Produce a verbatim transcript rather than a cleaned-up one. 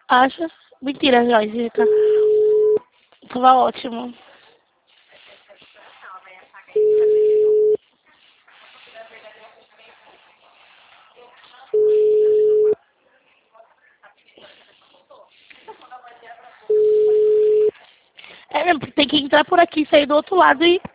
Acha? Mentira, Jéssica. Tava ótimo. É mesmo, tem que entrar por aqui, sair do outro lado e...